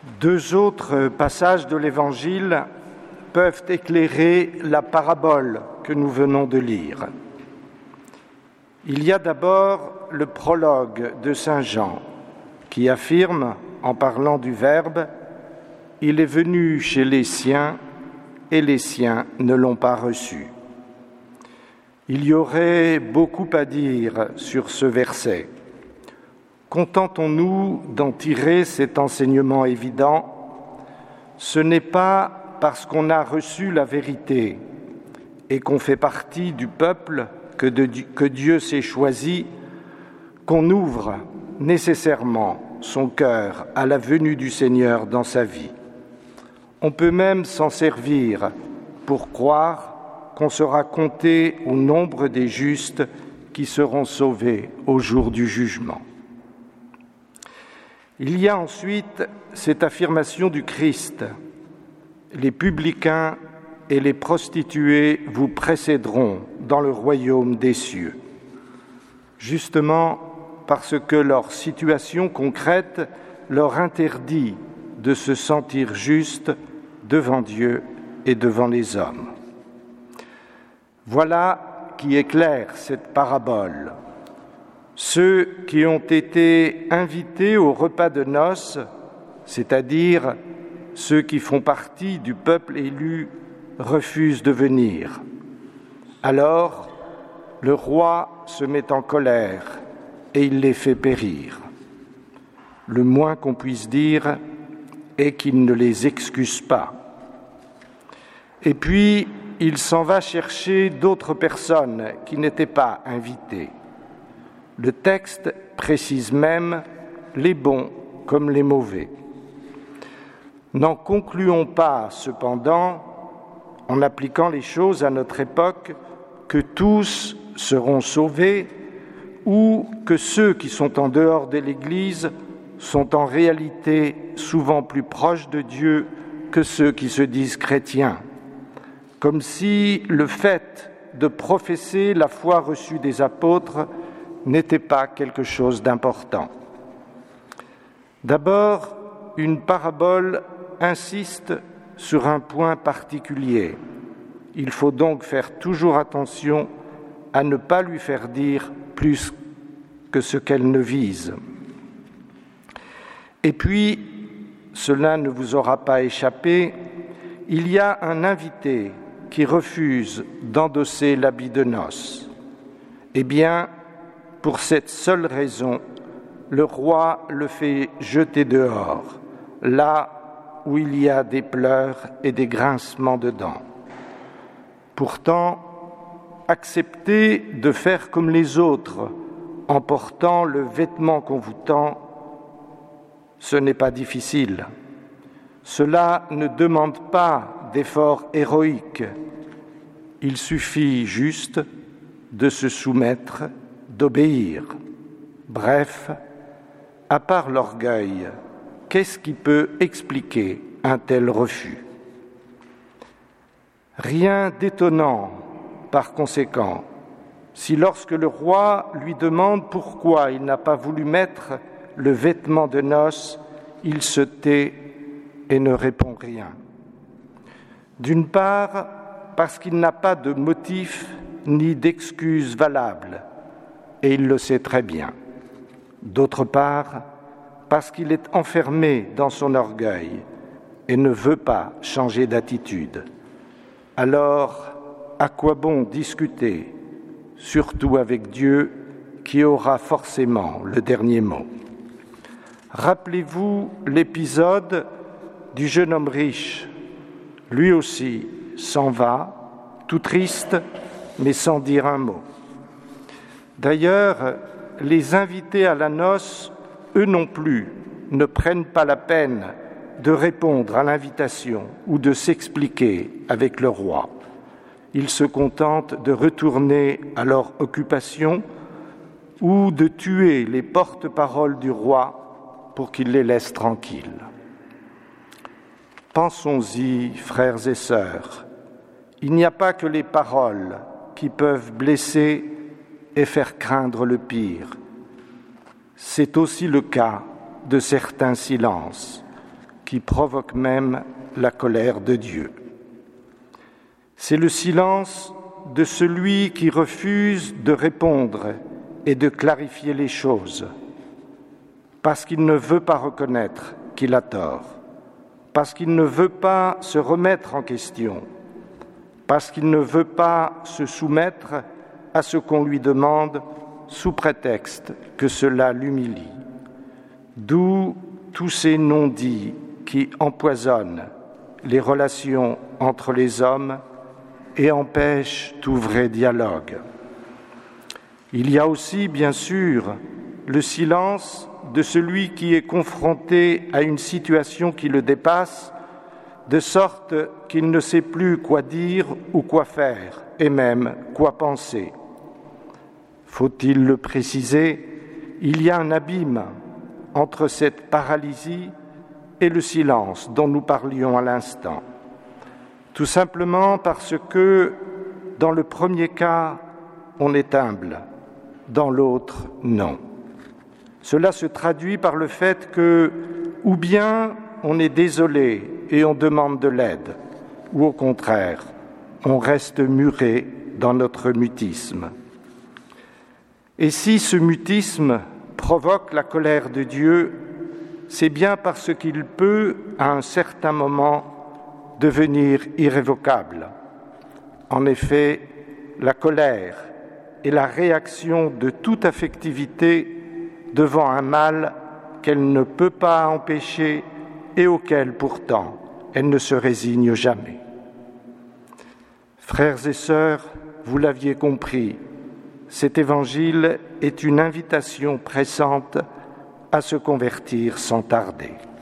Deux autres passages de l'Évangile peuvent éclairer la parabole que nous venons de lire. Il y a d'abord le prologue de saint Jean qui affirme, en parlant du Verbe, « Il est venu chez les siens et les siens ne l'ont pas reçu ». Il y aurait beaucoup à dire sur ce verset. Contentons-nous d'en tirer cet enseignement évident. Ce n'est pas parce qu'on a reçu la vérité et qu'on fait partie du peuple que Dieu s'est choisi qu'on ouvre nécessairement son cœur à la venue du Seigneur dans sa vie. On peut même s'en servir pour croire qu'on sera compté au nombre des justes qui seront sauvés au jour du jugement. Il y a ensuite cette affirmation du Christ. Les publicains et les prostituées vous précéderont dans le royaume des cieux. Justement parce que leur situation concrète leur interdit de se sentir juste devant Dieu et devant les hommes. Voilà qui éclaire cette parabole. Ceux qui ont été invités au repas de noces, c'est-à-dire ceux qui font partie du peuple élu, refusent de venir. Alors, le roi se met en colère et il les fait périr. Le moins qu'on puisse dire est qu'il ne les excuse pas. Et puis, il s'en va chercher d'autres personnes qui n'étaient pas invitées. Le texte précise même les bons comme les mauvais. N'en concluons pas, cependant, en appliquant les choses à notre époque, que tous seront sauvés ou que ceux qui sont en dehors de l'Église sont en réalité souvent plus proches de Dieu que ceux qui se disent chrétiens, comme si le fait de professer la foi reçue des apôtres n'était pas quelque chose d'important. D'abord, une parabole insiste sur un point particulier. Il faut donc faire toujours attention à ne pas lui faire dire plus que ce qu'elle ne vise. Et puis, cela ne vous aura pas échappé, il y a un invité qui refuse d'endosser l'habit de noces. Eh bien, pour cette seule raison, le roi le fait jeter dehors, là où il y a des pleurs et des grincements de dents. Pourtant, accepter de faire comme les autres en portant le vêtement qu'on vous tend, ce n'est pas difficile. Cela ne demande pas d'efforts héroïques. Il suffit juste de se soumettre, d'obéir. Bref, à part l'orgueil, qu'est-ce qui peut expliquer un tel refus ? Rien d'étonnant, par conséquent, si lorsque le roi lui demande pourquoi il n'a pas voulu mettre le vêtement de noces, il se tait et ne répond rien. D'une part, parce qu'il n'a pas de motif ni d'excuse valable, et il le sait très bien. D'autre part, parce qu'il est enfermé dans son orgueil et ne veut pas changer d'attitude. Alors, à quoi bon discuter, surtout avec Dieu qui aura forcément le dernier mot ? Rappelez-vous l'épisode du jeune homme riche. Lui aussi s'en va, tout triste, mais sans dire un mot. D'ailleurs, les invités à la noce, eux non plus, ne prennent pas la peine de répondre à l'invitation ou de s'expliquer avec le roi. Ils se contentent de retourner à leur occupation ou de tuer les porte-paroles du roi pour qu'il les laisse tranquilles. Pensons-y, frères et sœurs, il n'y a pas que les paroles qui peuvent blesser et faire craindre le pire. C'est aussi le cas de certains silences qui provoque même la colère de Dieu. C'est le silence de celui qui refuse de répondre et de clarifier les choses, parce qu'il ne veut pas reconnaître qu'il a tort, parce qu'il ne veut pas se remettre en question, parce qu'il ne veut pas se soumettre à ce qu'on lui demande sous prétexte que cela l'humilie. D'où tous ces non-dits qui empoisonnent les relations entre les hommes et empêchent tout vrai dialogue. Il y a aussi, bien sûr, le silence de celui qui est confronté à une situation qui le dépasse, de sorte qu'il ne sait plus quoi dire ou quoi faire, et même quoi penser. Faut-il le préciser, il y a un abîme entre cette paralysie et le silence dont nous parlions à l'instant. Tout simplement parce que, dans le premier cas, on est humble, dans l'autre, non. Cela se traduit par le fait que, ou bien on est désolé et on demande de l'aide, ou au contraire, on reste muré dans notre mutisme. Et si ce mutisme provoque la colère de Dieu, c'est bien parce qu'il peut, à un certain moment, devenir irrévocable. En effet, la colère est la réaction de toute affectivité devant un mal qu'elle ne peut pas empêcher et auquel, pourtant, elle ne se résigne jamais. Frères et sœurs, vous l'aviez compris, cet évangile est une invitation pressante à se convertir sans tarder.